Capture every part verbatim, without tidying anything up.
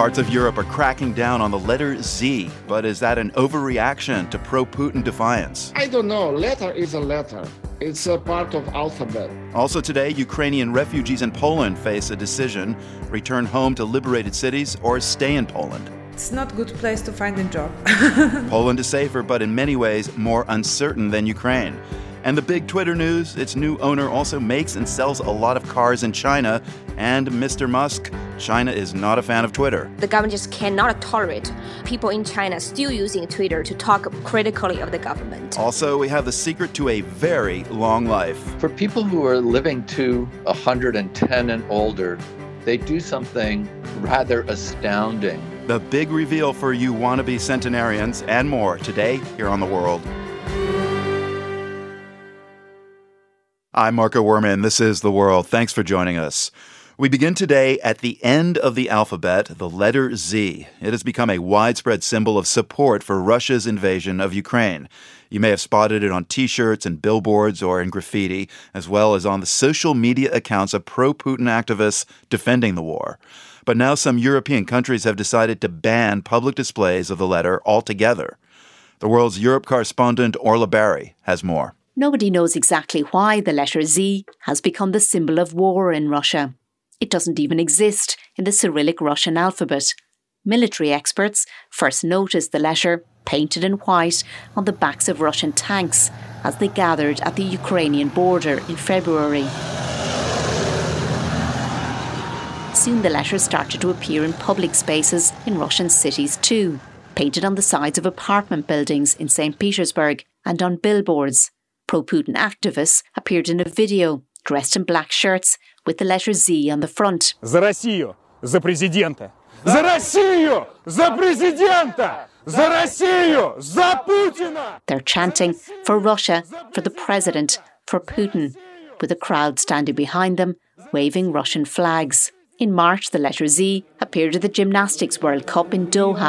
Parts of Europe are cracking down on the letter Z, but is that an overreaction to pro-Putin defiance? I don't know. Letter is a letter. It's a part of alphabet. Also today, Ukrainian refugees in Poland face a decision: return home to liberated cities or stay in Poland. It's not a good place to find a job. Poland is safer, but in many ways more uncertain than Ukraine. And the big Twitter news, its new owner also makes and sells a lot of cars in China. And Mister Musk, China is not a fan of Twitter. The government just cannot tolerate people in China still using Twitter to talk critically of the government. Also, we have the secret to a very long life. For people who are living to one hundred ten and older, they do something rather astounding. The big reveal for you wannabe centenarians and more today here on The World. I'm Marco Werman. This is The World. Thanks for joining us. We begin today at the end of the alphabet, the letter Z. It has become a widespread symbol of support for Russia's invasion of Ukraine. You may have spotted it on T-shirts and billboards or in graffiti, as well as on the social media accounts of pro-Putin activists defending the war. But now some European countries have decided to ban public displays of the letter altogether. The World's Europe correspondent Orla Barry has more. Nobody knows exactly why the letter Z has become the symbol of war in Russia. It doesn't even exist in the Cyrillic Russian alphabet. Military experts first noticed the letter painted in white on the backs of Russian tanks as they gathered at the Ukrainian border in February. Soon the letter started to appear in public spaces in Russian cities too, painted on the sides of apartment buildings in Saint Petersburg and on billboards. Pro-Putin activists appeared in a video dressed in black shirts with the letter Z on the front. За Россию, за президента! За Россию, за президента! За Россию, за Путина! They're chanting for Russia, for the president, for Putin, with a crowd standing behind them, waving Russian flags. In March, the letter Z appeared at the Gymnastics World Cup in Doha.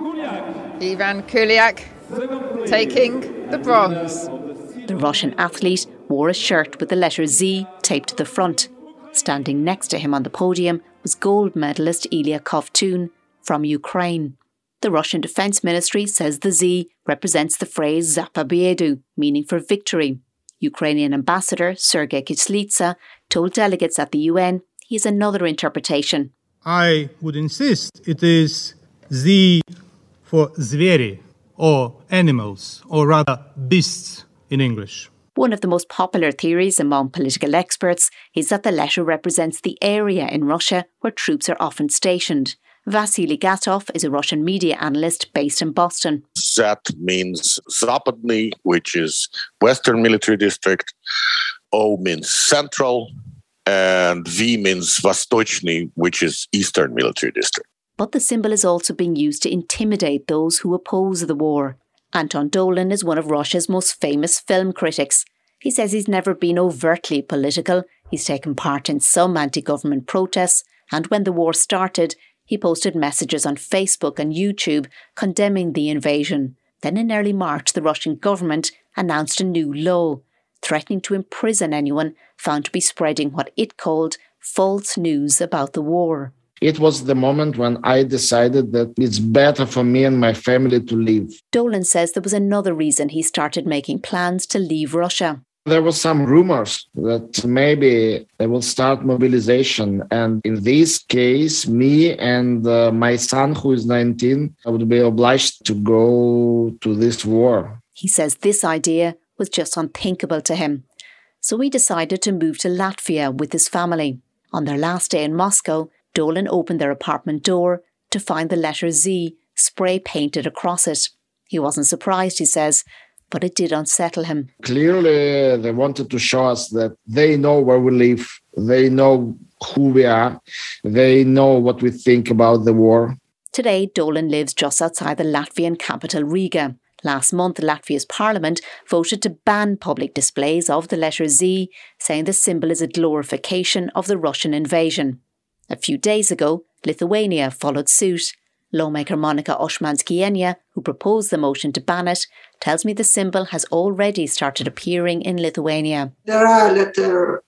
Ivan Kuliak taking the bronze. The Russian athlete wore a shirt with the letter Z taped to the front. Standing next to him on the podium was gold medalist Ilya Kovtun from Ukraine. The Russian Defence Ministry says the Z represents the phrase Za Pobyedu, meaning for victory. Ukrainian ambassador Sergei Kislitsa told delegates at the U N he has another interpretation. I would insist it is Z for звери, or animals, or rather beasts in English. One of the most popular theories among political experts is that the letter represents the area in Russia where troops are often stationed. Vasily Gatov is a Russian media analyst based in Boston. That means Zapadny, which is Western Military District. O means Central. And V means Vostochny, which is Eastern Military District. But the symbol is also being used to intimidate those who oppose the war. Anton Dolin is one of Russia's most famous film critics. He says he's never been overtly political. He's taken part in some anti-government protests, and when the war started, he posted messages on Facebook and YouTube condemning the invasion. Then in early March, the Russian government announced a new law, threatening to imprison anyone found to be spreading what it called false news about the war. It was the moment when I decided that it's better for me and my family to leave. Dolan says there was another reason he started making plans to leave Russia. There were some rumors that maybe they will start mobilization. And in this case, me and uh, my son, who is nineteen, I would be obliged to go to this war. He says this idea was just unthinkable to him. So he decided to move to Latvia with his family. On their last day in Moscow, Dolan opened their apartment door to find the letter Z spray painted across it. He wasn't surprised, he says, but it did unsettle him. Clearly, they wanted to show us that they know where we live, they know who we are, they know what we think about the war. Today, Dolan lives just outside the Latvian capital Riga. Last month, Latvia's parliament voted to ban public displays of the letter Z, saying the symbol is a glorification of the Russian invasion. A few days ago, Lithuania followed suit. Lawmaker Monika Oshmanskienė, who proposed the motion to ban it, tells me the symbol has already started appearing in Lithuania. There are letter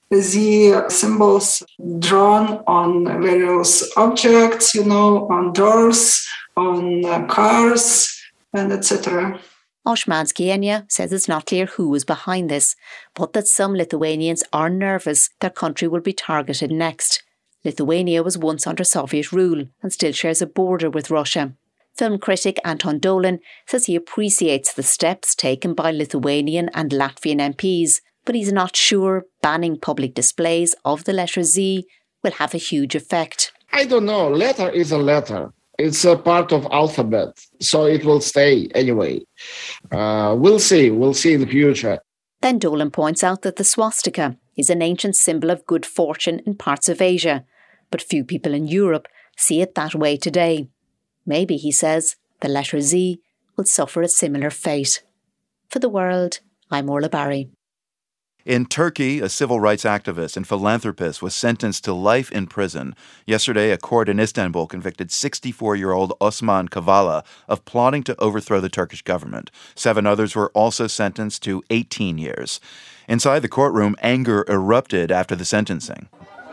the symbols drawn on various objects, you know, on doors, on uh, cars, and et cetera. Oshmansky says it's not clear who is behind this, but that some Lithuanians are nervous their country will be targeted next. Lithuania was once under Soviet rule and still shares a border with Russia. Film critic Anton Dolin says he appreciates the steps taken by Lithuanian and Latvian M Ps, but he's not sure banning public displays of the letter Z will have a huge effect. I don't know. Letter is a letter. It's a part of alphabet, so it will stay anyway. Uh, we'll see. We'll see in the future. Then Dolan points out that the swastika is an ancient symbol of good fortune in parts of Asia, but few people in Europe see it that way today. Maybe, he says, the letter Z will suffer a similar fate. For The World, I'm Orla Barry. In Turkey, a civil rights activist and philanthropist was sentenced to life in prison. Yesterday, a court in Istanbul convicted sixty-four-year-old Osman Kavala of plotting to overthrow the Turkish government. Seven others were also sentenced to eighteen years. Inside the courtroom, anger erupted after the sentencing.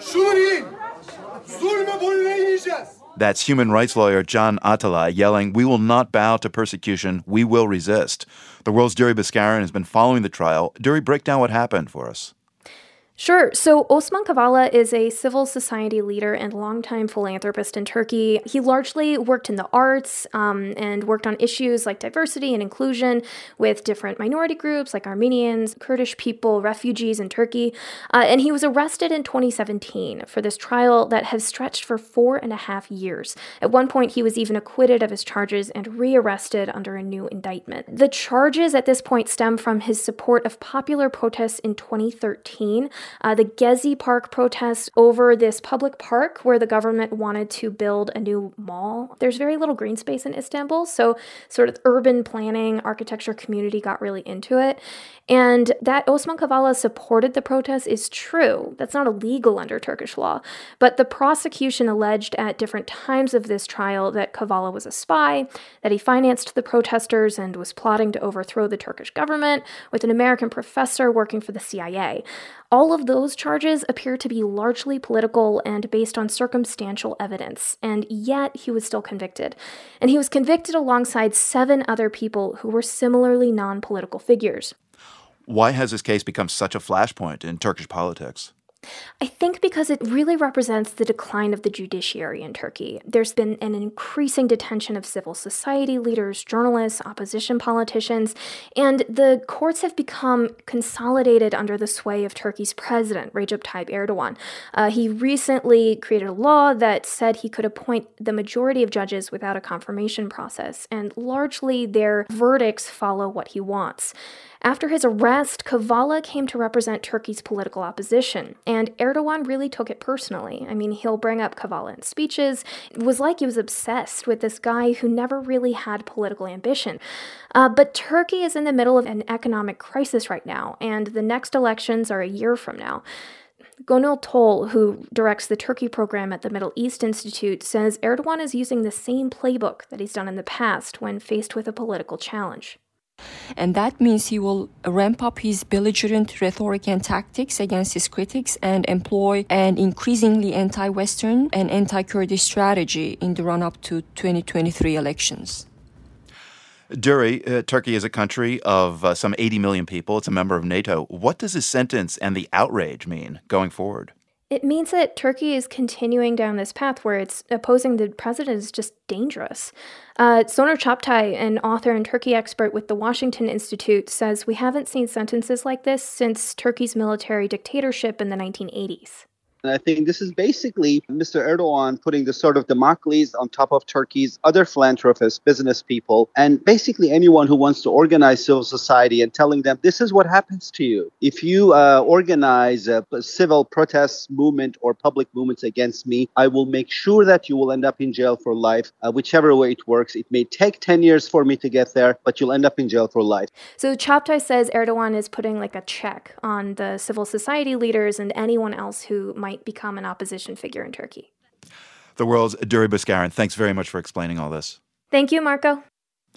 That's human rights lawyer Can Atalay yelling, "We will not bow to persecution, we will resist." The World's Duri Baskarin has been following the trial. Duri, break down what happened for us. Sure. So Osman Kavala is a civil society leader and longtime philanthropist in Turkey. He largely worked in the arts um, and worked on issues like diversity and inclusion with different minority groups like Armenians, Kurdish people, refugees in Turkey. Uh, and he was arrested in twenty seventeen for this trial that has stretched for four and a half years. At one point, he was even acquitted of his charges and rearrested under a new indictment. The charges at this point stem from his support of popular protests in twenty thirteen. Uh, the Gezi Park protests over this public park where the government wanted to build a new mall. There's very little green space in Istanbul, so sort of urban planning, architecture community got really into it. And that Osman Kavala supported the protests is true. That's not illegal under Turkish law. But the prosecution alleged at different times of this trial that Kavala was a spy, that he financed the protesters and was plotting to overthrow the Turkish government with an American professor working for the C I A. All of those charges appear to be largely political and based on circumstantial evidence, and yet he was still convicted. And he was convicted alongside seven other people who were similarly non-political figures. Why has this case become such a flashpoint in Turkish politics? I think because it really represents the decline of the judiciary in Turkey. There's been an increasing detention of civil society leaders, journalists, opposition politicians, and the courts have become consolidated under the sway of Turkey's president, Recep Tayyip Erdogan. Uh, he recently created a law that said he could appoint the majority of judges without a confirmation process, and largely their verdicts follow what he wants. After his arrest, Kavala came to represent Turkey's political opposition, and Erdogan really took it personally. I mean, he'll bring up Kavala in speeches. It was like he was obsessed with this guy who never really had political ambition. Uh, but Turkey is in the middle of an economic crisis right now, and the next elections are a year from now. Gonul Tol, who directs the Turkey program at the Middle East Institute, says Erdogan is using the same playbook that he's done in the past when faced with a political challenge. And that means he will ramp up his belligerent rhetoric and tactics against his critics and employ an increasingly anti-Western and anti-Kurdish strategy in the run-up to twenty twenty-three elections. Duri, uh, Turkey is a country of uh, some eighty million people. It's a member of NATO. What does this sentence and the outrage mean going forward? It means that Turkey is continuing down this path where it's opposing the president is just dangerous. Uh, Soner Çaptay, an author and Turkey expert with the Washington Institute, says we haven't seen sentences like this since Turkey's military dictatorship in the nineteen eighties. And I think this is basically Mister Erdogan putting the sort of Damocles on top of Turkey's other philanthropists, business people, and basically anyone who wants to organize civil society and telling them this is what happens to you. If you uh, organize a civil protest movement or public movements against me, I will make sure that you will end up in jail for life, uh, whichever way it works. It may take ten years for me to get there, but you'll end up in jail for life. So Çaptay says Erdogan is putting like a check on the civil society leaders and anyone else who might become an opposition figure in Turkey. The World's Duri Baskarin, thanks very much for explaining all this. Thank you, Marco.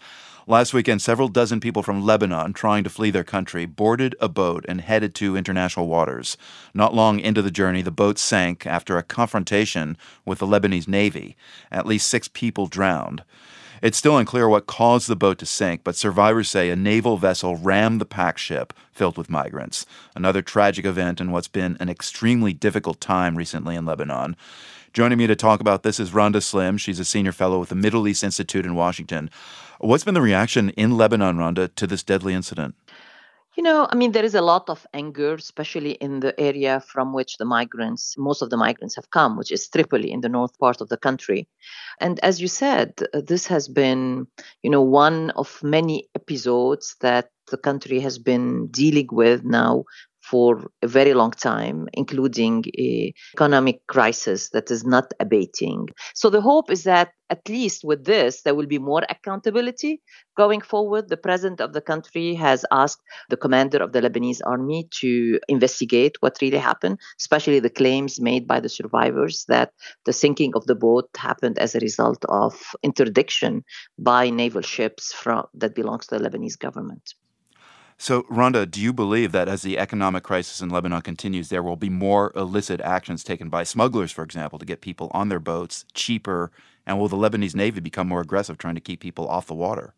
Last weekend, several dozen people from Lebanon trying to flee their country boarded a boat and headed to international waters. Not long into the journey, the boat sank after a confrontation with the Lebanese Navy. At least six people drowned. It's still unclear what caused the boat to sink, but survivors say a naval vessel rammed the pack ship filled with migrants. Another tragic event in what's been an extremely difficult time recently in Lebanon. Joining me to talk about this is Rhonda Slim. She's a senior fellow with the Middle East Institute in Washington. What's been the reaction in Lebanon, Rhonda, to this deadly incident? You know, I mean, there is a lot of anger, especially in the area from which the migrants, most of the migrants have come, which is Tripoli in the north part of the country. And as you said, this has been, you know, one of many episodes that the country has been dealing with now for a very long time, including an economic crisis that is not abating. So the hope is that at least with this, there will be more accountability going forward. The president of the country has asked the commander of the Lebanese army to investigate what really happened, especially the claims made by the survivors that the sinking of the boat happened as a result of interdiction by naval ships from, that belongs to the Lebanese government. So, Rhonda, do you believe that as the economic crisis in Lebanon continues, there will be more illicit actions taken by smugglers, for example, to get people on their boats cheaper? And will the Lebanese Navy become more aggressive trying to keep people off the water?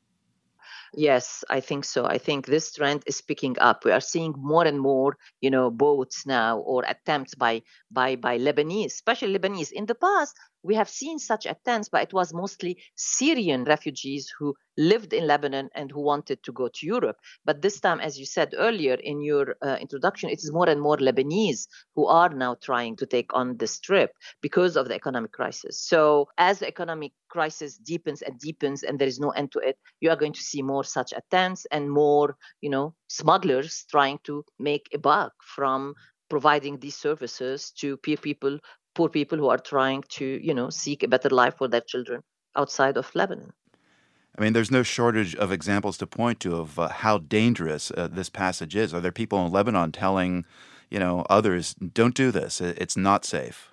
Yes, I think so. I think this trend is picking up. We are seeing more and more, you know, boats now or attempts by by by Lebanese, especially Lebanese. In the past, we have seen such attempts, but it was mostly Syrian refugees who lived in Lebanon and who wanted to go to Europe. But this time, as you said earlier in your uh, introduction, it is more and more Lebanese who are now trying to take on this trip because of the economic crisis. So as the economic crisis deepens and deepens and there is no end to it, you are going to see more such attempts and more, you know, smugglers trying to make a buck from providing these services to poor people, poor people who are trying to, you know, seek a better life for their children outside of Lebanon. I mean, there's no shortage of examples to point to of uh, how dangerous uh, this passage is. Are there people in Lebanon telling, you know, others, don't do this, it's not safe?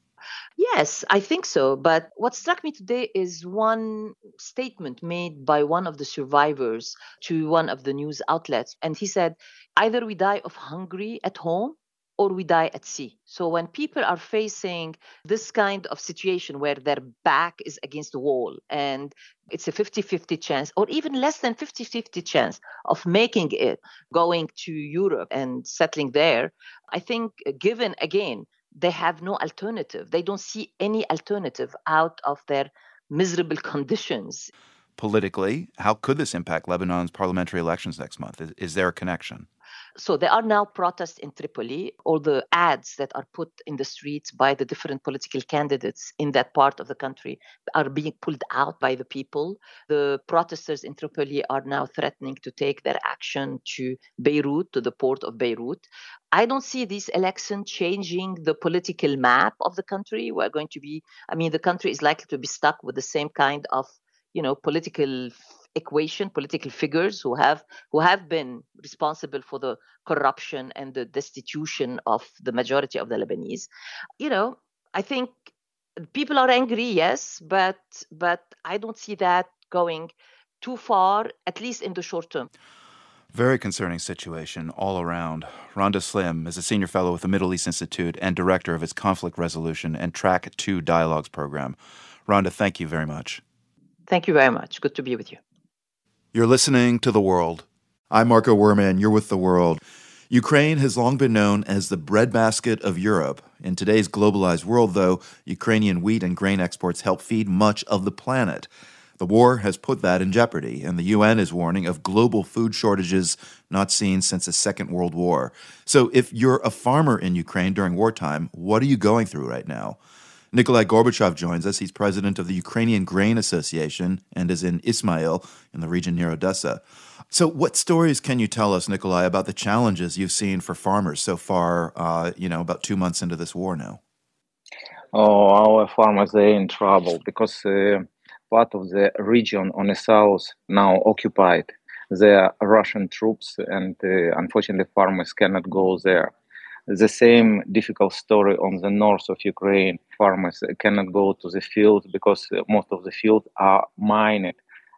Yes, I think so. But what struck me today is one statement made by one of the survivors to one of the news outlets. And he said, either we die of hunger at home or we die at sea. So when people are facing this kind of situation where their back is against the wall and it's a fifty-fifty chance or even less than fifty-fifty chance of making it, going to Europe and settling there, I think given, again, they have no alternative. They don't see any alternative out of their miserable conditions. Politically, how could this impact Lebanon's parliamentary elections next month? Is, is there a connection? So there are now protests in Tripoli. All the ads that are put in the streets by the different political candidates in that part of the country are being pulled out by the people. The protesters in Tripoli are now threatening to take their action to Beirut, to the port of Beirut. I don't see this election changing the political map of the country. We're going to be, I mean, the country is likely to be stuck with the same kind of, you know, political equation, political figures who have who have been responsible for the corruption and the destitution of the majority of the Lebanese. You know, I think people are angry, yes, but but I don't see that going too far, at least in the short term. Very concerning situation all around. Rhonda Slim is a senior fellow with the Middle East Institute and director of its conflict resolution and Track two Dialogues program. Rhonda, thank you very much. Thank you very much. Good to be with you. You're listening to The World. I'm Marco Werman. You're with The World. Ukraine has long been known as the breadbasket of Europe. In today's globalized world, though, Ukrainian wheat and grain exports help feed much of the planet. The war has put that in jeopardy, and the U N is warning of global food shortages not seen since the Second World War. So if you're a farmer in Ukraine during wartime, what are you going through right now? Nikolai Gorbachev joins us. He's president of the Ukrainian Grain Association and is in Ismail in the region near Odessa. So what stories can you tell us, Nikolai, about the challenges you've seen for farmers so far, uh, you know, about two months into this war now? Oh, our farmers, they're in trouble because uh, part of the region on the south now occupied. There are Russian troops, and uh, unfortunately farmers cannot go there. The same difficult story on the north of Ukraine. Farmers cannot go to the field because most of the fields are mined,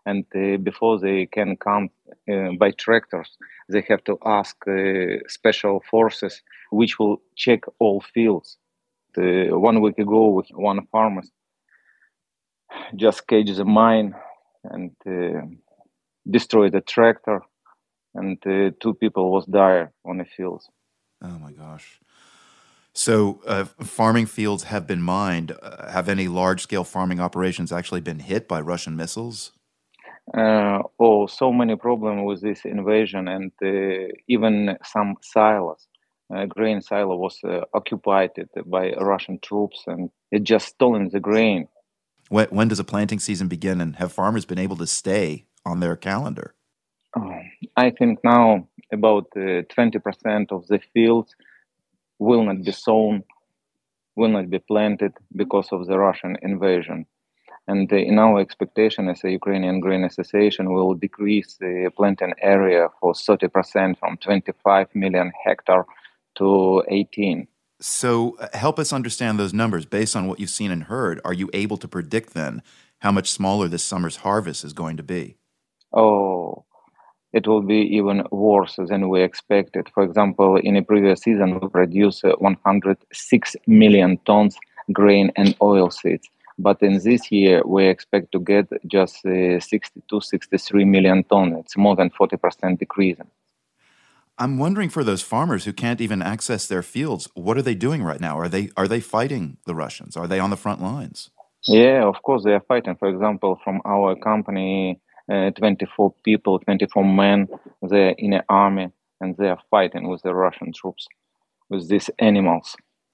And uh, before they can come uh, by tractors, they have to ask uh, special forces which will check all fields. Uh, one week ago, with one farmer just caged the mine and uh, destroyed the tractor, and uh, two people was died on the fields. Oh my gosh. So uh, farming fields have been mined. Uh, have any large-scale farming operations actually been hit by Russian missiles? Uh, oh, so many problems with this invasion, and uh, even some silos. Uh, grain silo was uh, occupied by Russian troops, and it just stolen the grain. When, when does a planting season begin, and have farmers been able to stay on their calendar? Oh, I think now about uh, twenty percent of the fields will not be sown, will not be planted because of the Russian invasion. And uh, in our expectation as a Ukrainian Grain Association, will decrease the planting area for thirty percent from twenty-five million hectare to eighteen. So uh, help us understand those numbers. Based on what you've seen and heard, are you able to predict then how much smaller this summer's harvest is going to be? Oh, it will be even worse than we expected. For example, in a previous season, we produced uh, one hundred six million tons grain and oilseeds. But in this year, we expect to get just uh, sixty-two, sixty-three million tons. It's more than forty percent decrease. I'm wondering for those farmers who can't even access their fields, what are they doing right now? Are they are they fighting the Russians? Are they on the front lines? Yeah, of course they are fighting. For example, from our company, uh, twenty-four people, twenty-four men, they're in an army and they are fighting with the Russian troops, with these animals.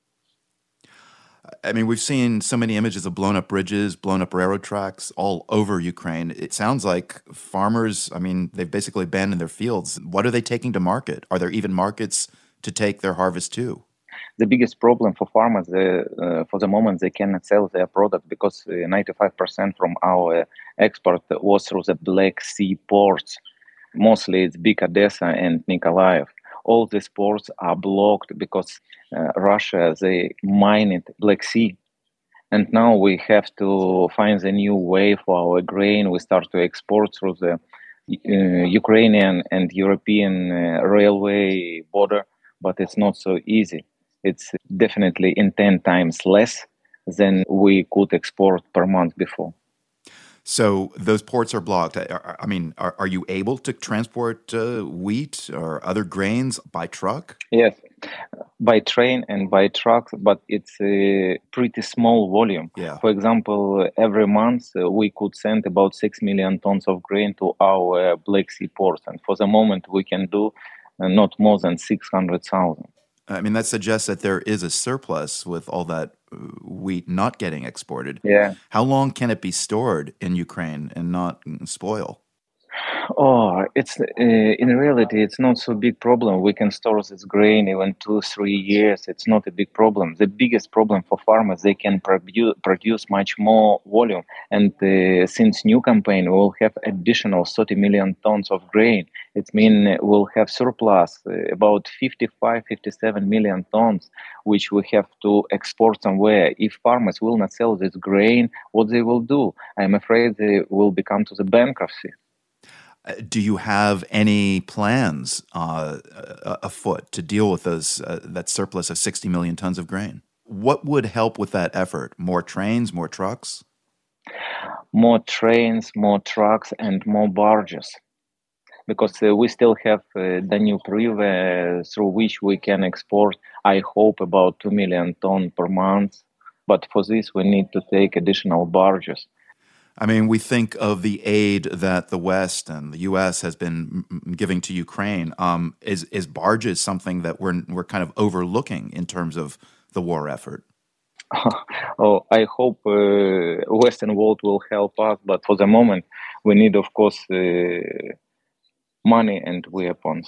I mean, we've seen so many images of blown up bridges, blown up railroad tracks all over Ukraine. It sounds like farmers, I mean, they've basically abandoned their fields. What are they taking to market? Are there even markets to take their harvest to? The biggest problem for farmers, uh, uh, for the moment, they cannot sell their product because uh, ninety-five percent from our export was through the Black Sea ports. Mostly it's Big Odessa and Nikolaev. All these ports are blocked because uh, Russia, they mine it Black Sea. And now we have to find a new way for our grain. We start to export through the uh, Ukrainian and European uh, railway border, but it's not so easy. It's definitely in ten times less than we could export per month before. So those ports are blocked. I mean, are, are you able to transport uh, wheat or other grains by truck? Yes, by train and by truck, but it's a pretty small volume. Yeah. For example, every month uh, we could send about six million tons of grain to our uh, Black Sea ports. And for the moment, we can do uh, not more than six hundred thousand. I mean, that suggests that there is a surplus with all that wheat not getting exported. Yeah. How long can it be stored in Ukraine and not spoil? Oh, it's uh, in reality, it's not so big problem. We can store this grain even two, three years. It's not a big problem. The biggest problem for farmers, they can produ- produce much more volume. And uh, since new campaign, we'll have additional thirty million tons of grain. It means we'll have surplus uh, about fifty-five, fifty-seven million tons, which we have to export somewhere. If farmers will not sell this grain, what they will do? I'm afraid they will become to the bankruptcy. Do you have any plans uh, afoot to deal with those uh, that surplus of sixty million tons of grain? What would help with that effort? More trains, more trucks? More trains, more trucks, and more barges. Because uh, we still have uh, Danube River uh, through which we can export, I hope, about two million tons per month. But for this, we need to take additional barges. I mean, we think of the aid that the West and the U S has been giving to Ukraine. Um, is is barges something that we're we're kind of overlooking in terms of the war effort? Oh, I hope uh, Western world will help us, but for the moment, we need, of course, uh, money and weapons.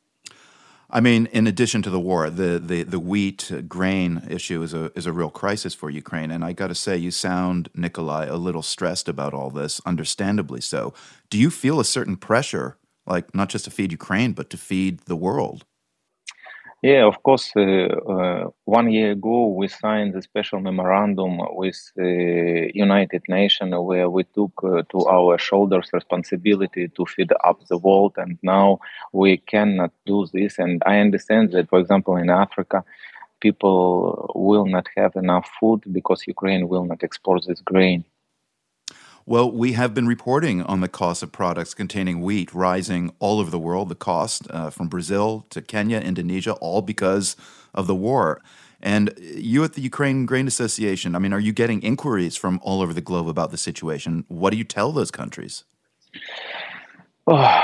I mean, in addition to the war, the the, the wheat uh, grain issue is a is a real crisis for Ukraine. And I got to say, you sound, Nikolai, a little stressed about all this, understandably so. Do you feel a certain pressure, like not just to feed Ukraine, but to feed the world? Yeah, of course. Uh, uh, one year ago, we signed a special memorandum with the United Nations where we took uh, to our shoulders responsibility to feed up the world, and now we cannot do this. And I understand that, for example, in Africa, people will not have enough food because Ukraine will not export this grain. Well, we have been reporting on the cost of products containing wheat rising all over the world, the cost uh, from Brazil to Kenya, Indonesia, all because of the war. And you at the Ukraine Grain Association, I mean, are you getting inquiries from all over the globe about the situation? What do you tell those countries? Oh,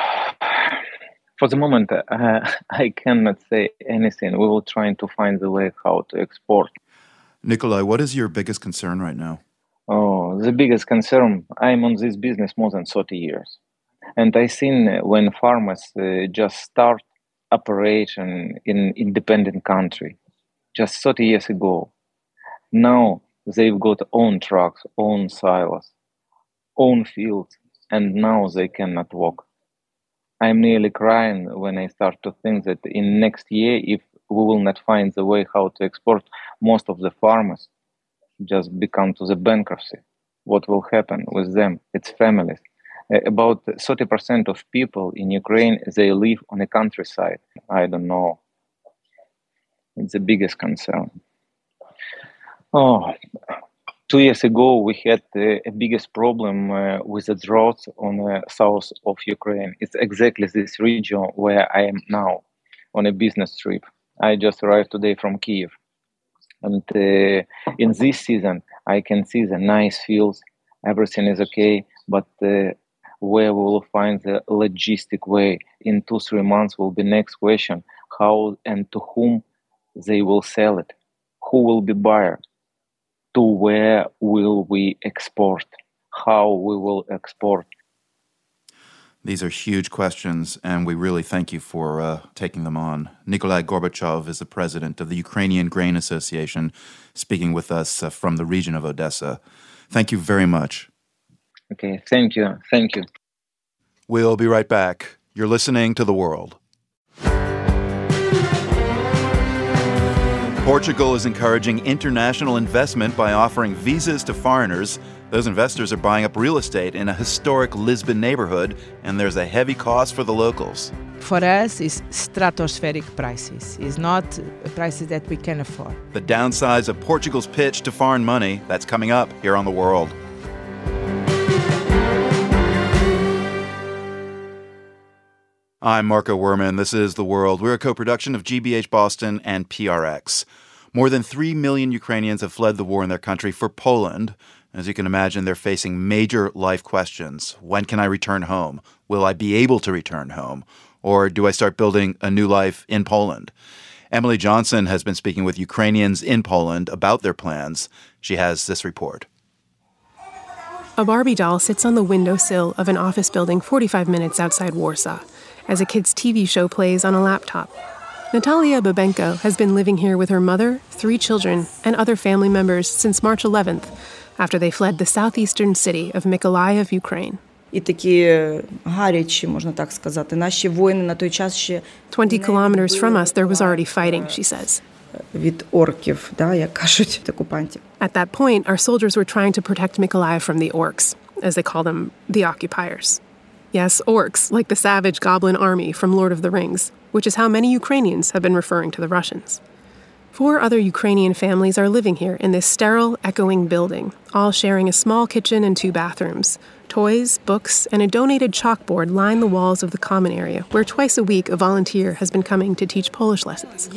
for the moment, uh, I cannot say anything. We will try to find the way how to export. Nikolai, what is your biggest concern right now? Oh, the biggest concern, I'm on this business more than thirty years. And I seen when farmers uh, just start operation in independent country, just thirty years ago. Now they've got own trucks, own silos, own fields, and now they cannot walk. I'm nearly crying when I start to think that in next year, if we will not find the way how to export, most of the farmers just become to the bankruptcy. What will happen with them? It's families. Uh, about thirty percent of people in Ukraine, they live on the countryside. I don't know. It's the biggest concern. Oh, two years ago, we had uh, a biggest problem uh, with the drought on the south of Ukraine. It's exactly this region where I am now on a business trip. I just arrived today from Kyiv. And uh, in this season, I can see the nice fields, everything is okay, but uh, where we will find the logistic way in two, three months will be next question, how and to whom they will sell it, who will be buyer, to where will we export, how we will export. These are huge questions, and we really thank you for uh, taking them on. Nikolai Gorbachev is the president of the Ukrainian Grain Association, speaking with us uh, from the region of Odessa. Thank you very much. Okay, thank you. Thank you. We'll be right back. You're listening to The World. Portugal is encouraging international investment by offering visas to foreigners. Those investors are buying up real estate in a historic Lisbon neighborhood, and there's a heavy cost for the locals. For us, it's stratospheric prices. It's not prices that we can afford. The downsides of Portugal's pitch to foreign money, that's coming up here on The World. I'm Marco Werman. This is The World. We're a co-production of G B H Boston and P R X. More than three million Ukrainians have fled the war in their country for Poland. As you can imagine, they're facing major life questions. When can I return home? Will I be able to return home? Or do I start building a new life in Poland? Emily Johnson has been speaking with Ukrainians in Poland about their plans. She has this report. A Barbie doll sits on the windowsill of an office building forty-five minutes outside Warsaw as a kid's T V show plays on a laptop. Natalia Babenko has been living here with her mother, three children, and other family members since March eleventh, after they fled the southeastern city of Mykolaiv, Ukraine. Twenty kilometers from us, there was already fighting, she says. At that point, our soldiers were trying to protect Mykolaiv from the orcs, as they call them, the occupiers. Yes, orcs, like the savage goblin army from Lord of the Rings, which is how many Ukrainians have been referring to the Russians. Four other Ukrainian families are living here in this sterile, echoing building, all sharing a small kitchen and two bathrooms. Toys, books, and a donated chalkboard line the walls of the common area, where twice a week a volunteer has been coming to teach Polish lessons.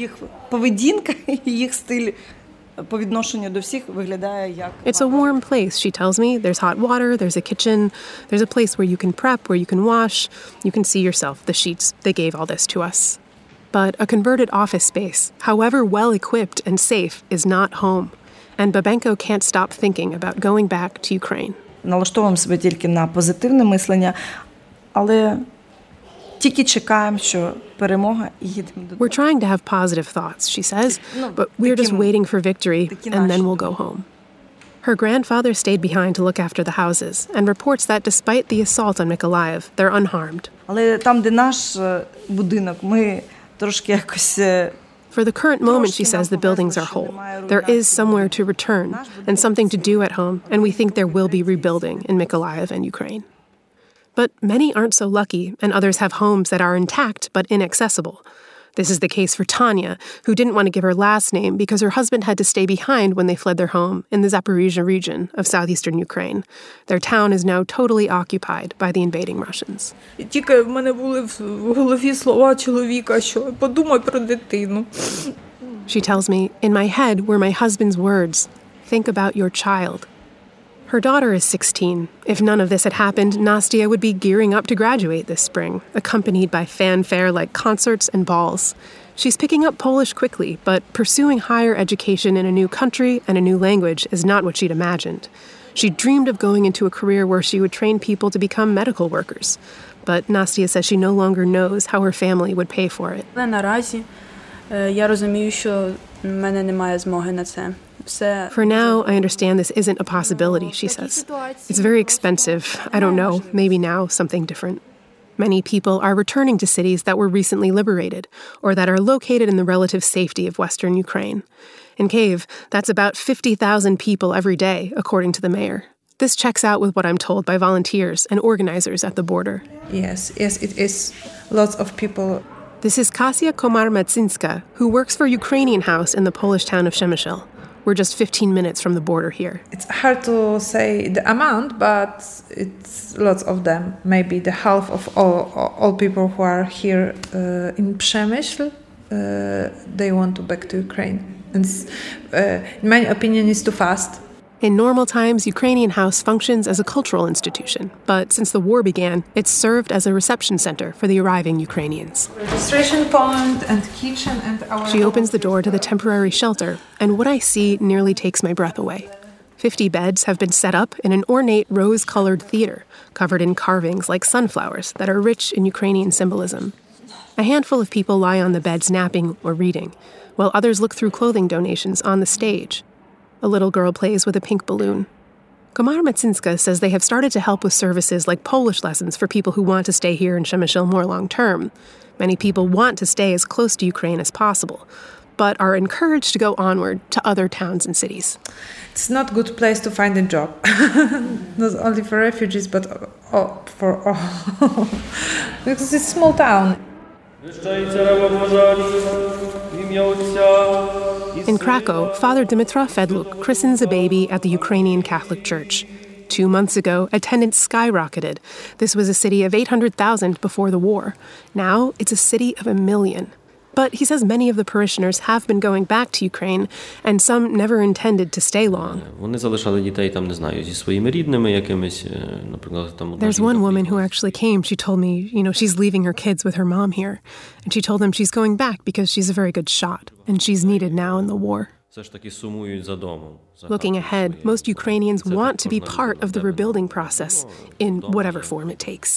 It's a warm place, she tells me. There's hot water, there's a kitchen, there's a place where you can prep, where you can wash. You can see yourself, the sheets. They gave all this to us. But a converted office space, however well-equipped and safe, is not home. And Babenko can't stop thinking about going back to Ukraine. Налаштовуємо себе тільки на позитивне мислення, але тільки чекаємо, що перемога і їдемо додому. We're trying to have positive thoughts, she says, but we're just waiting for victory, and then we'll go home. Her grandfather stayed behind to look after the houses and reports that despite the assault on Mykolaiv, they're unharmed. Але там, де наш будинок, ми трошки якось For the current moment, she says, the buildings are whole. There is somewhere to return and something to do at home, and we think there will be rebuilding in Mykolaiv and Ukraine. But many aren't so lucky, and others have homes that are intact but inaccessible. This is the case for Tanya, who didn't want to give her last name because her husband had to stay behind when they fled their home in the Zaporizhzhia region of southeastern Ukraine. Their town is now totally occupied by the invading Russians. Тільки в мене були в голові слова чоловіка, що подумай про дитину. She tells me, in my head were my husband's words, think about your child. Her daughter is sixteen. If none of this had happened, Nastya would be gearing up to graduate this spring, accompanied by fanfare like concerts and balls. She's picking up Polish quickly, but pursuing higher education in a new country and a new language is not what she'd imagined. She dreamed of going into a career where she would train people to become medical workers. But Nastya says she no longer knows how her family would pay for it. Але наразі я розумію, що в мене немає змоги на це. For now, I understand this isn't a possibility, she says. It's very expensive. I don't know, maybe now something different. Many people are returning to cities that were recently liberated or that are located in the relative safety of western Ukraine. In Kyiv, that's about fifty thousand people every day, according to the mayor. This checks out with what I'm told by volunteers and organizers at the border. Yes, yes, it is. Lots of people. This is Kasia Komar-Matsinska, who works for Ukrainian House in the Polish town of Przemyśl. We're just fifteen minutes from the border here. It's hard to say the amount, but it's lots of them. Maybe the half of all all people who are here uh, in Przemyśl, uh, they want to back to Ukraine. And uh, in my opinion, it's too fast. In normal times, Ukrainian House functions as a cultural institution, but since the war began, it's served as a reception center for the arriving Ukrainians. Registration point and kitchen and our... She opens the door to the temporary shelter, and what I see nearly takes my breath away. Fifty beds have been set up in an ornate rose-colored theater, covered in carvings like sunflowers that are rich in Ukrainian symbolism. A handful of people lie on the beds napping or reading, while others look through clothing donations on the stage. A little girl plays with a pink balloon. Komar-Matsinska says they have started to help with services like Polish lessons for people who want to stay here in Przemyśl more long-term. Many people want to stay as close to Ukraine as possible, but are encouraged to go onward to other towns and cities. It's not a good place to find a job. Not only for refugees, but for all. Because it's a small town. In Krakow, Father Dmytro Fedluk christens a baby at the Ukrainian Catholic Church. Two months ago, attendance skyrocketed. This was a city of eight hundred thousand before the war. Now, it's a city of a million. But he says many of the parishioners have been going back to Ukraine, and some never intended to stay long. There's one woman who actually came. She told me, you know, she's leaving her kids with her mom here. And she told them she's going back because she's a very good shot, and she's needed now in the war. Looking ahead, most Ukrainians want to be part of the rebuilding process, in whatever form it takes.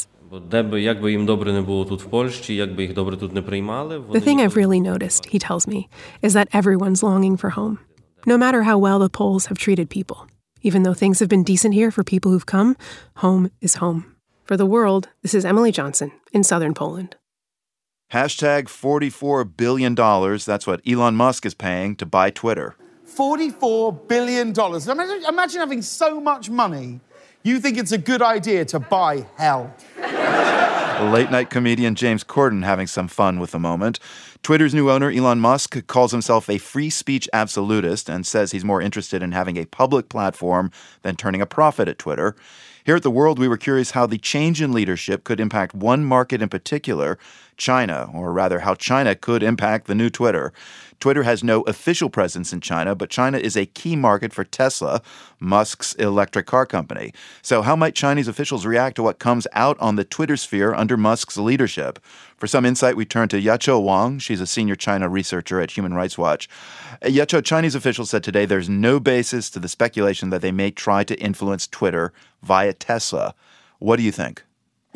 The thing I've really noticed, he tells me, is that everyone's longing for home. No matter how well the Poles have treated people. Even though things have been decent here for people who've come, home is home. For The World, this is Emily Johnson in southern Poland. Hashtag forty-four billion dollars. That's what Elon Musk is paying to buy Twitter. forty-four billion dollars. Imagine, imagine having so much money, you think it's a good idea to buy hell. Late-night comedian James Corden having some fun with the moment. Twitter's new owner, Elon Musk, calls himself a free speech absolutist and says he's more interested in having a public platform than turning a profit at Twitter. Here at The World, we were curious how the change in leadership could impact one market in particular, China, or rather how China could impact the new Twitter. Twitter has no official presence in China, but China is a key market for Tesla, Musk's electric car company. So how might Chinese officials react to what comes out on the Twitter sphere under Musk's leadership? For some insight, we turn to Yaqiu Wang. She's a senior China researcher at Human Rights Watch. Yaqiu, Chinese officials said today there's no basis to the speculation that they may try to influence Twitter via Tesla. What do you think? Well,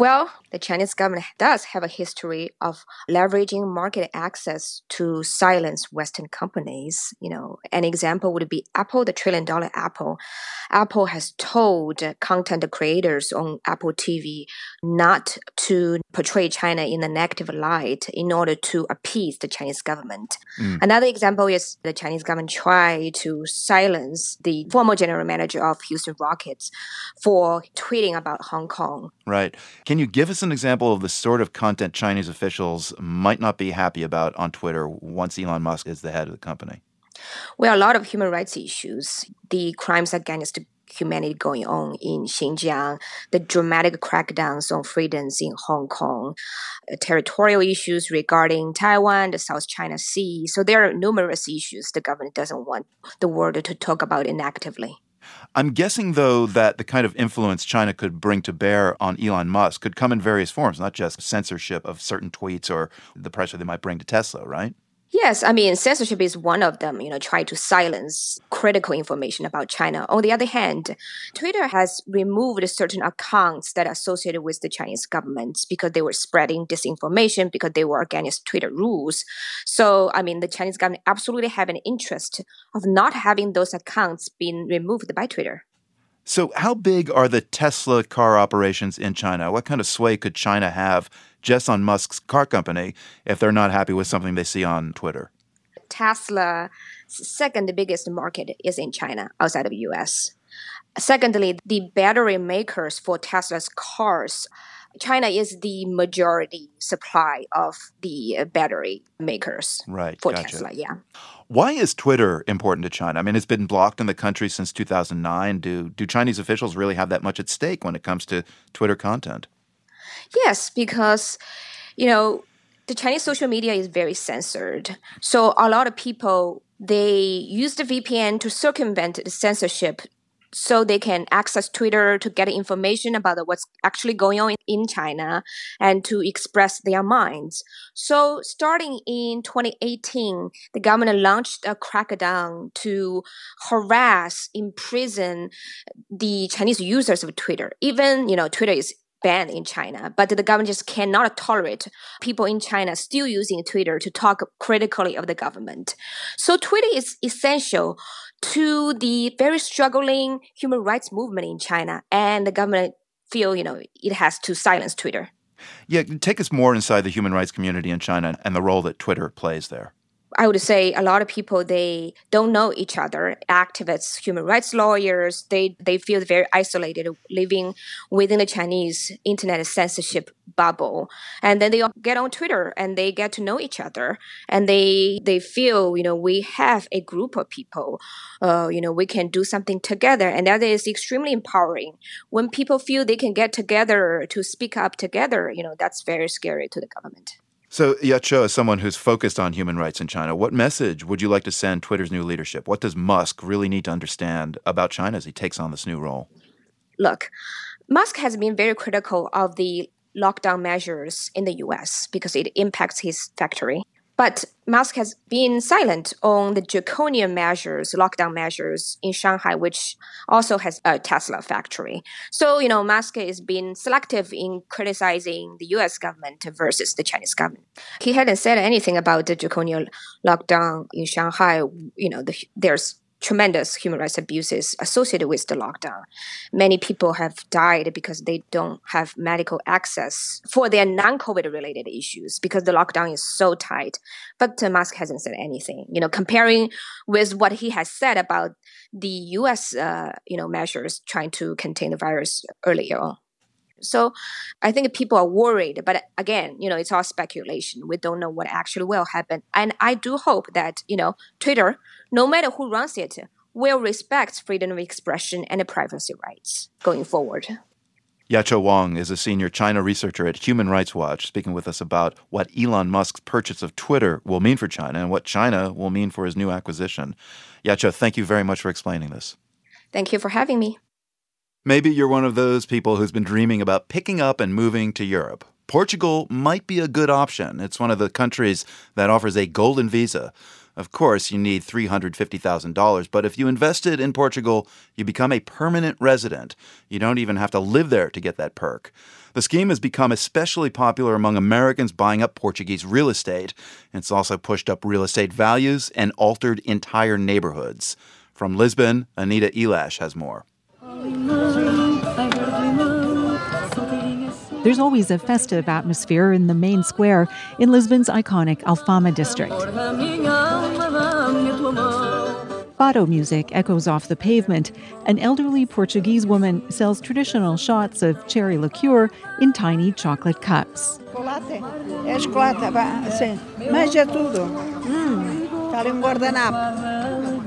The Chinese government does have a history of leveraging market access to silence Western companies. You know, an example would be Apple, the trillion dollar Apple. Apple has told content creators on Apple T V not to portray China in a negative light in order to appease the Chinese government. Mm. Another example is the Chinese government tried to silence the former general manager of Houston Rockets for tweeting about Hong Kong. Right. Can you give us an example of the sort of content Chinese officials might not be happy about on Twitter once Elon Musk is the head of the company? Well, a lot of human rights issues, the crimes against humanity going on in Xinjiang, the dramatic crackdowns on freedoms in Hong Kong, uh, territorial issues regarding Taiwan, the South China Sea. So there are numerous issues the government doesn't want the world to talk about inactively. I'm guessing, though, that the kind of influence China could bring to bear on Elon Musk could come in various forms, not just censorship of certain tweets or the pressure they might bring to Tesla, right? Yes, I mean, censorship is one of them, you know, try to silence critical information about China. On the other hand, Twitter has removed certain accounts that are associated with the Chinese government because they were spreading disinformation, because they were against Twitter rules. So, I mean, the Chinese government absolutely have an interest of not having those accounts being removed by Twitter. So how big are the Tesla car operations in China? What kind of sway could China have just on Musk's car company if they're not happy with something they see on Twitter? Tesla's second biggest market is in China, outside of the U S. Secondly, the battery makers for Tesla's cars, China is the majority supply of the battery makers right, for gotcha. Tesla, yeah. Why is Twitter important to China? I mean, it's been blocked in the country since two thousand nine. Do do Chinese officials really have that much at stake when it comes to Twitter content? Yes, because, you know, the Chinese social media is very censored. So a lot of people, they use the V P N to circumvent the censorship so they can access Twitter to get information about what's actually going on in China and to express their minds. So starting in twenty eighteen, the government launched a crackdown to harass, imprison the Chinese users of Twitter. Even, you know, Twitter is banned in China, but the government just cannot tolerate people in China still using Twitter to talk critically of the government. So Twitter is essential to the very struggling human rights movement in China, and the government feel, you know, it has to silence Twitter. Yeah, take us more inside the human rights community in China and the role that Twitter plays there. I would say a lot of people, they don't know each other. Activists, human rights lawyers, they, they feel very isolated living within the Chinese internet censorship bubble. And then they all get on Twitter and they get to know each other. And they they feel, you know, we have a group of people, uh, you know, we can do something together. And that is extremely empowering. When people feel they can get together to speak up together, you know, that's very scary to the government. So, Yacho, as someone who's focused on human rights in China, what message would you like to send Twitter's new leadership? What does Musk really need to understand about China as he takes on this new role? Look, Musk has been very critical of the lockdown measures in the U S because it impacts his factory. But Musk has been silent on the draconian measures, lockdown measures in Shanghai, which also has a Tesla factory. So, you know, Musk is being selective in criticizing the U S government versus the Chinese government. He hadn't said anything about the draconian lockdown in Shanghai. You know, the, there's tremendous human rights abuses associated with the lockdown. Many people have died because they don't have medical access for their non-COVID related issues because the lockdown is so tight. But uh, Musk hasn't said anything. You know, comparing with what he has said about the U S, uh, you know, measures trying to contain the virus earlier on. So I think people are worried, but again, you know, it's all speculation. We don't know what actually will happen. And I do hope that, you know, Twitter, no matter who runs it, will respect freedom of expression and privacy rights going forward. Yacho Wang is a senior China researcher at Human Rights Watch, speaking with us about what Elon Musk's purchase of Twitter will mean for China and what China will mean for his new acquisition. Yacho, thank you very much for explaining this. Thank you for having me. Maybe you're one of those people who's been dreaming about picking up and moving to Europe. Portugal might be a good option. It's one of the countries that offers a golden visa. Of course, you need three hundred fifty thousand dollars, but if you invested in Portugal, you become a permanent resident. You don't even have to live there to get that perk. The scheme has become especially popular among Americans buying up Portuguese real estate. It's also pushed up real estate values and altered entire neighborhoods. From Lisbon, Anita Elash has more. There's always a festive atmosphere in the main square in Lisbon's iconic Alfama district. Fado music echoes off the pavement. An elderly Portuguese woman sells traditional shots of cherry liqueur in tiny chocolate cups. Chocolate. É chocolate, sim. Mas é tudo. Hum, está ali um guardanapo.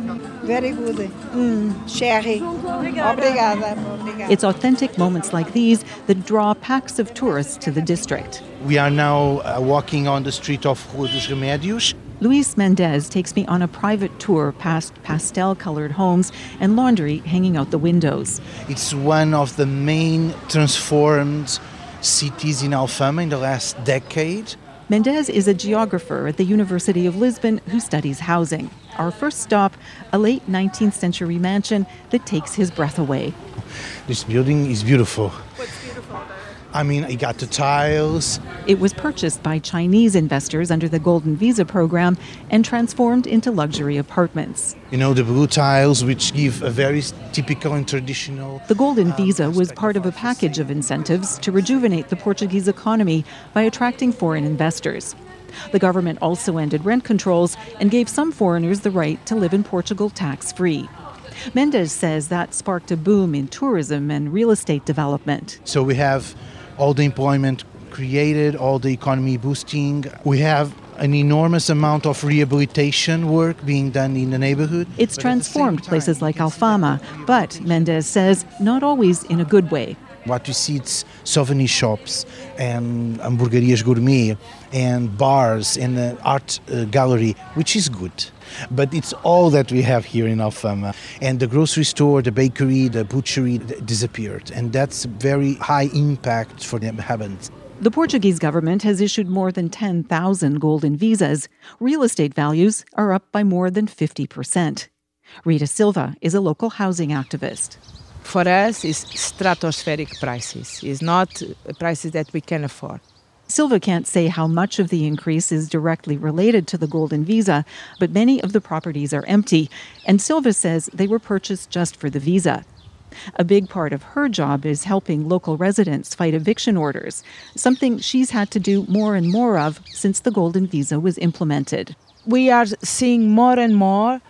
Very good. Mm, sherry. Obrigada. Obrigada. It's authentic moments like these that draw packs of tourists to the district. We are now uh, walking on the street of Rua dos Remédios. Luis Mendez takes me on a private tour past pastel-colored homes and laundry hanging out the windows. It's one of the main transformed cities in Alfama in the last decade. Mendez is a geographer at the University of Lisbon who studies housing. Our first stop, a late nineteenth century mansion that takes his breath away. This building is beautiful. What's beautiful about it? I mean, I got the tiles. It was purchased by Chinese investors under the Golden Visa program and transformed into luxury apartments. You know, the blue tiles, which give a very typical and traditional... The Golden Visa was part of a package of incentives to rejuvenate the Portuguese economy by attracting foreign investors. The government also ended rent controls and gave some foreigners the right to live in Portugal tax-free. Mendes says that sparked a boom in tourism and real estate development. So we have all the employment created, all the economy boosting. We have an enormous amount of rehabilitation work being done in the neighborhood. It's transformed places like Alfama, but Mendes says not always in a good way. What you see is souvenir shops and hamburguerias gourmet and bars and an art uh, gallery, which is good. But it's all that we have here in Alfama. And the grocery store, the bakery, the butchery disappeared. And that's very high impact for the inhabitants. The Portuguese government has issued more than ten thousand golden visas. Real estate values are up by more than fifty percent. Rita Silva is a local housing activist. For us, it's stratospheric prices. It's not prices that we can afford. Silva can't say how much of the increase is directly related to the Golden Visa, but many of the properties are empty, and Silva says they were purchased just for the visa. A big part of her job is helping local residents fight eviction orders, something she's had to do more and more of since the Golden Visa was implemented. We are seeing more and more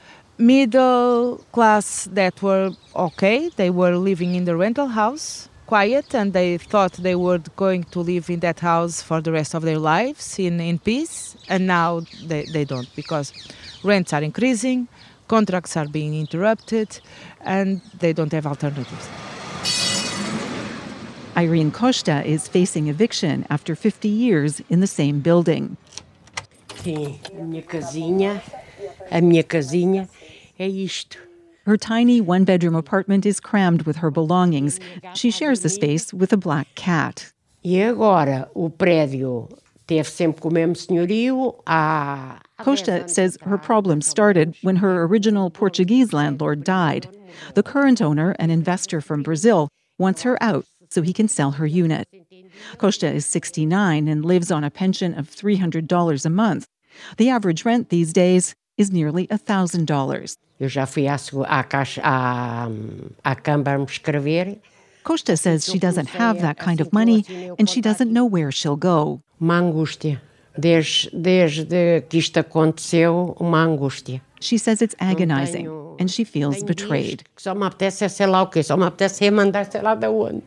middle class that were okay. They were living in the rental house, quiet, and they thought they were going to live in that house for the rest of their lives in, in peace. And now they, they don't, because rents are increasing, contracts are being interrupted, and they don't have alternatives. Irene Costa is facing eviction after fifty years in the same building. Sim, a minha casinha, a minha casinha é isto. Her tiny one-bedroom apartment is crammed with her belongings. She shares the space with a black cat. E agora o prédio teve sempre com o mesmo senhorio. Ah. Costa says her problem started when her original Portuguese landlord died. The current owner, an investor from Brazil, wants her out so he can sell her unit. Costa is sixty-nine and lives on a pension of three hundred dollars a month. The average rent these days is nearly one thousand dollars. Eu já fui à, à, caixa, à, à Câmara me escrever. Costa says she doesn't have that kind of money and she doesn't know where she'll go. Uma angústia. Desde, desde que isto aconteceu, uma angústia. She says it's agonizing and she feels betrayed. Só me apetece sei lá o quê, só me apetece mandar sei lá de onde.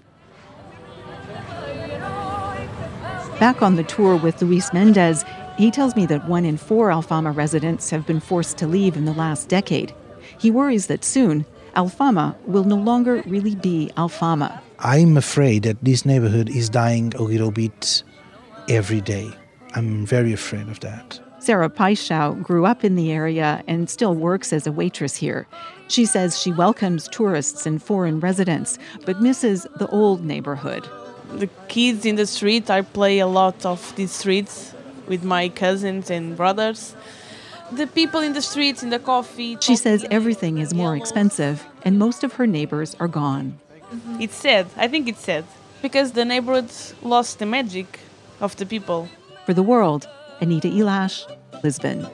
Back on the tour with Luis Mendez, he tells me that one in four Alfama residents have been forced to leave in the last decade. He worries that soon, Alfama will no longer really be Alfama. I'm afraid that this neighborhood is dying a little bit every day. I'm very afraid of that. Sarah Paixão grew up in the area and still works as a waitress here. She says she welcomes tourists and foreign residents, but misses the old neighborhood. The kids in the street, I play a lot of these streets with my cousins and brothers. the people in the streets, in the coffee. She says everything is more expensive, and most of her neighbors are gone. It's sad. I think it's sad. Because the neighborhood lost the magic of the people. For The World, Anita Elash, Lisbon.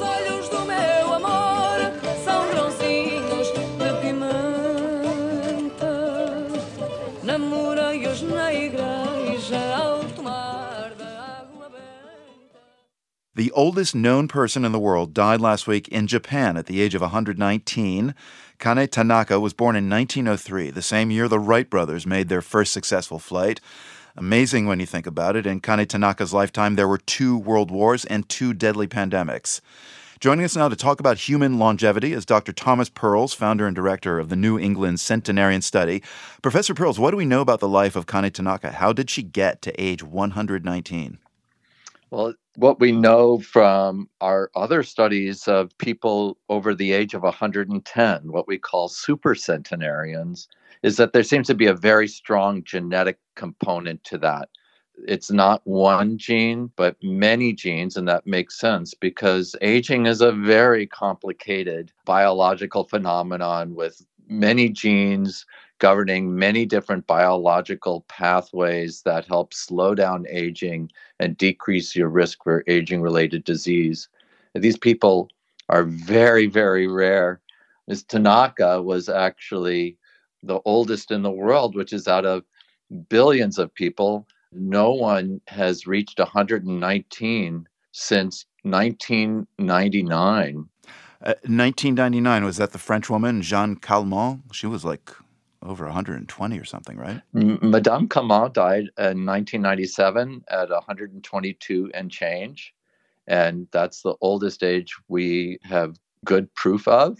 The oldest known person in the world died last week in Japan at the age of one hundred nineteen. Kane Tanaka was born in nineteen oh three, the same year the Wright brothers made their first successful flight. Amazing when you think about it. In Kane Tanaka's lifetime, there were two world wars and two deadly pandemics. Joining us now to talk about human longevity is Doctor Thomas Perls, founder and director of the New England Centenarian Study. Professor Perls, what do we know about the life of Kane Tanaka? How did she get to age one hundred nineteen? Well, what we know from our other studies of people over the age of one hundred ten, what we call supercentenarians, is that there seems to be a very strong genetic component to that. It's not one gene, but many genes, and that makes sense because aging is a very complicated biological phenomenon with many genes governing many different biological pathways that help slow down aging and decrease your risk for aging-related disease. These people are very, very rare. Miz Tanaka was actually the oldest in the world, which is out of billions of people. No one has reached one hundred nineteen since nineteen ninety-nine. Uh, nineteen ninety-nine, was that the French woman, Jeanne Calment? She was like over one hundred twenty or something, right? M- Madame Calment died in nineteen ninety-seven at one hundred twenty-two and change. And that's the oldest age we have good proof of.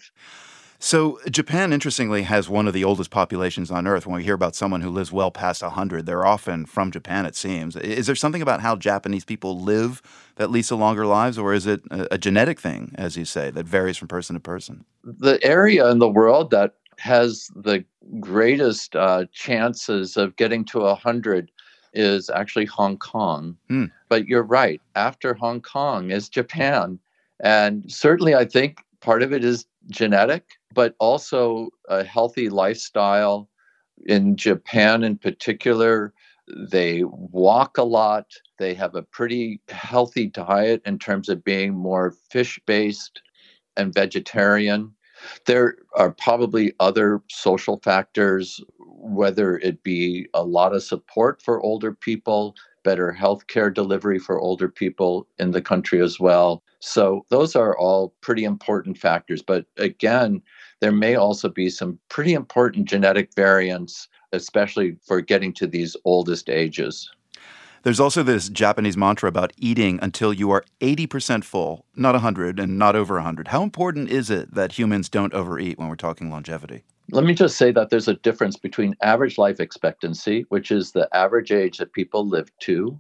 So Japan, interestingly, has one of the oldest populations on Earth. When we hear about someone who lives well past one hundred, they're often from Japan, it seems. Is there something about how Japanese people live that leads to longer lives, or is it a, a genetic thing, as you say, that varies from person to person? The area in the world that has the greatest uh, chances of getting to one hundred is actually Hong Kong. Hmm. But you're right. After Hong Kong is Japan. And certainly I think part of it is genetic, but also a healthy lifestyle. In Japan in particular, they walk a lot. They have a pretty healthy diet in terms of being more fish-based and vegetarian. There are probably other social factors, whether it be a lot of support for older people, better healthcare delivery for older people in the country as well. So those are all pretty important factors. But again, there may also be some pretty important genetic variants, especially for getting to these oldest ages. There's also this Japanese mantra about eating until you are eighty percent full, not one hundred and not over one hundred. How important is it that humans don't overeat when we're talking longevity? Let me just say that there's a difference between average life expectancy, which is the average age that people live to,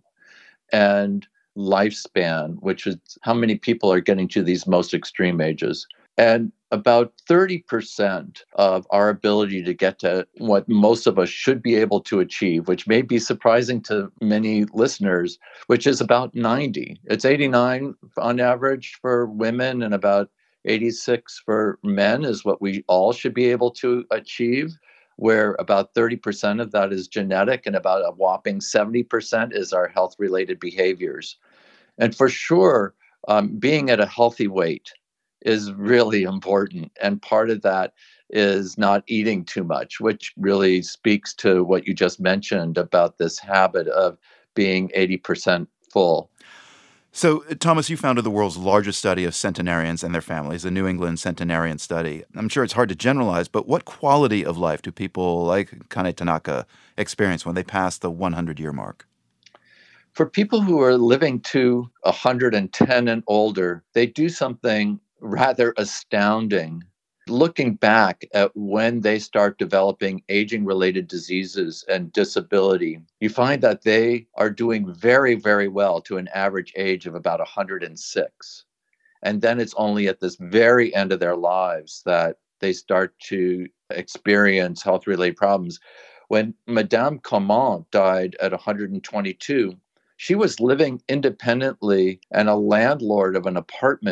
and lifespan, which is how many people are getting to these most extreme ages. And about thirty percent of our ability to get to what most of us should be able to achieve, which may be surprising to many listeners, which is about ninety. It's eighty-nine on average for women and about eighty-six for men is what we all should be able to achieve, where about thirty percent of that is genetic and about a whopping seventy percent is our health-related behaviors. And for sure, um, being at a healthy weight is really important. And part of that is not eating too much, which really speaks to what you just mentioned about this habit of being eighty percent full. So, Thomas, you founded the world's largest study of centenarians and their families, the New England Centenarian Study. I'm sure it's hard to generalize, but what quality of life do people like Kane Tanaka experience when they pass the hundred-year mark? For people who are living to one hundred ten and older, they do something rather astounding. Looking back at when they start developing aging-related diseases and disability, you find that they are doing very, very well to an average age of about one hundred six. And then it's only at this very end of their lives that they start to experience health-related problems. When Madame Calment died at one hundred twenty-two, she was living independently and a landlord of an apartment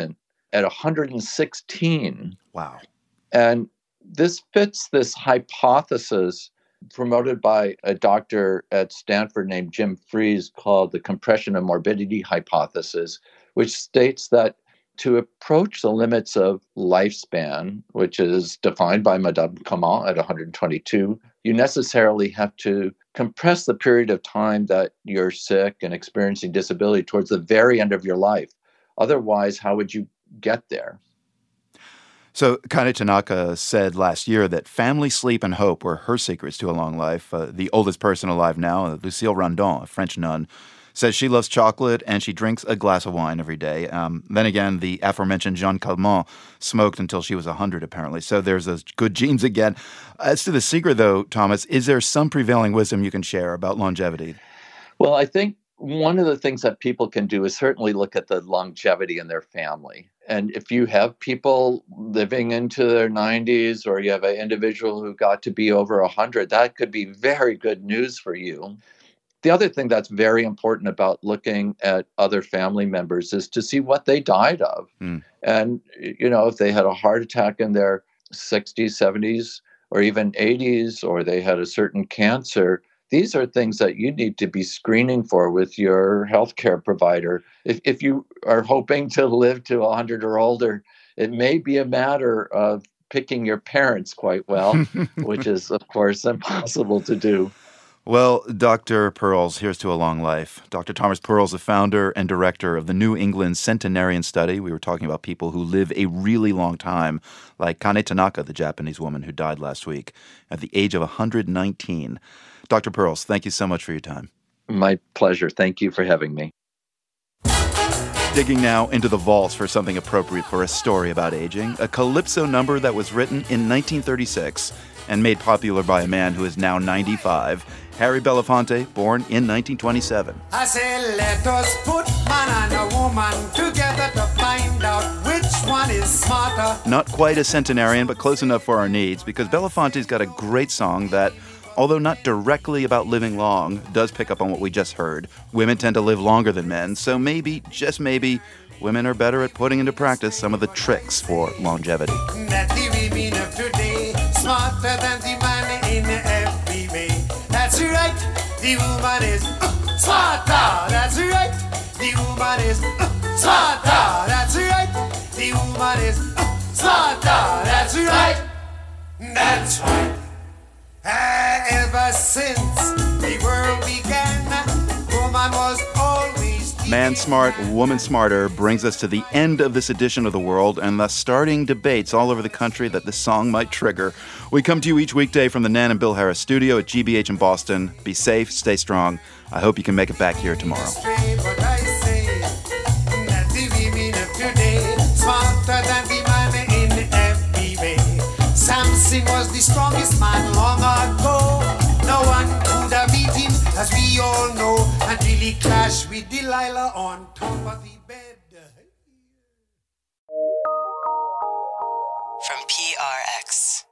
at one hundred sixteen. Wow. And this fits this hypothesis promoted by a doctor at Stanford named Jim Fries called the compression of morbidity hypothesis, which states that to approach the limits of lifespan, which is defined by Madame Comment at one hundred twenty-two, you necessarily have to compress the period of time that you're sick and experiencing disability towards the very end of your life. Otherwise, how would you get there? So Kane Tanaka said last year that family, sleep, and hope were her secrets to a long life. Uh, the oldest person alive now, Lucille Randon, a French nun, says she loves chocolate and she drinks a glass of wine every day. Um, then again, the aforementioned Jeanne Calment smoked until she was one hundred, apparently. So there's those good genes again. As to the secret, though, Thomas, is there some prevailing wisdom you can share about longevity? Well, I think one of the things that people can do is certainly look at the longevity in their family. And if you have people living into their nineties, or you have an individual who got to be over one hundred, that could be very good news for you. The other thing that's very important about looking at other family members is to see what they died of. Mm. And, you know, if they had a heart attack in their sixties, seventies, or even eighties, or they had a certain cancer, these are things that you need to be screening for with your healthcare provider. If if you are hoping to live to one hundred or older, it may be a matter of picking your parents quite well, which is, of course, impossible to do. Well, Doctor Pearls, here's to a long life. Doctor Thomas Pearls, the founder and director of the New England Centenarian Study. We were talking about people who live a really long time, like Kane Tanaka, the Japanese woman who died last week at the age of one hundred nineteen. Doctor Pearls, thank you so much for your time. My pleasure. Thank you for having me. Digging now into the vaults for something appropriate for a story about aging, a calypso number that was written in nineteen thirty-six and made popular by a man who is now ninety-five, Harry Belafonte, born in nineteen twenty-seven. I say, let us put man and a woman together to find out which one is smarter. Not quite a centenarian, but close enough for our needs, because Belafonte's got a great song that, although not directly about living long, does pick up on what we just heard. Women tend to live longer than men, so maybe, just maybe, women are better at putting into practice some of the tricks for longevity. That the women of today, smarter than the man in every way. That's right, the woman is uh, smarter. That's right, the woman is uh, smarter. That's right, the woman is uh, smarter. That's right, that's right. Uh, ever since the world began, woman was always... Man Smart, Woman Smarter brings us to the end of this edition of The World, and thus starting debates all over the country that this song might trigger. We come to you each weekday from the Nan and Bill Harris studio at G B H in Boston. Be safe, stay strong. I hope you can make it back here tomorrow. But I say that the women of today, smarter than the man in every way. Samson was the strongest man long ago. No one could have beat him, as we all know, until he clashed with Delilah on top of the bed. From P R X.